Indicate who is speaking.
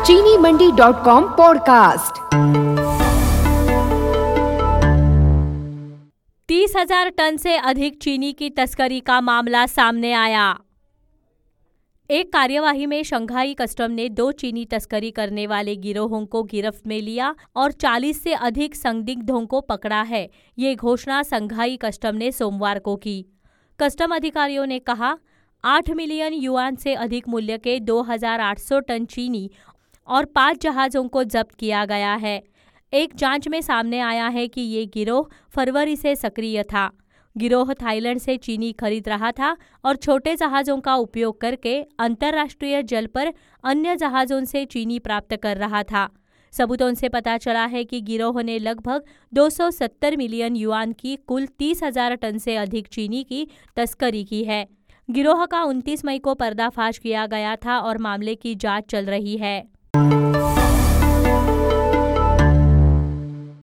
Speaker 1: चीनीमंडी.com podcast.
Speaker 2: 30,000 ton से अधिक चीनी की तस्करी का मामला सामने आया। एक कार्यवाही में शंघाई कस्टम ने 2 चीनी तस्करी करने वाले गिरोहों को गिरफ्त में लिया और 40 से अधिक संदिग्धों को पकड़ा है। ये घोषणा शंघाई कस्टम ने सोमवार को की। कस्टम अधिकारियों ने कहा, 8 मिलियन युआन से अधिक मूल्य के 2,800 टन चीनी और 5 जहाजों को जब्त किया गया है। एक जांच में सामने आया है कि ये गिरोह फरवरी से सक्रिय था। गिरोह थाईलैंड से चीनी खरीद रहा था और छोटे जहाजों का उपयोग करके अंतर्राष्ट्रीय जल पर अन्य जहाजों से चीनी प्राप्त कर रहा था। सबूतों से पता चला है कि गिरोह ने लगभग 270 मिलियन युआन की कुल 30,000 टन से अधिक चीनी की तस्करी की है। गिरोह का 29 मई को पर्दाफाश किया गया था और मामले की जांच चल रही है।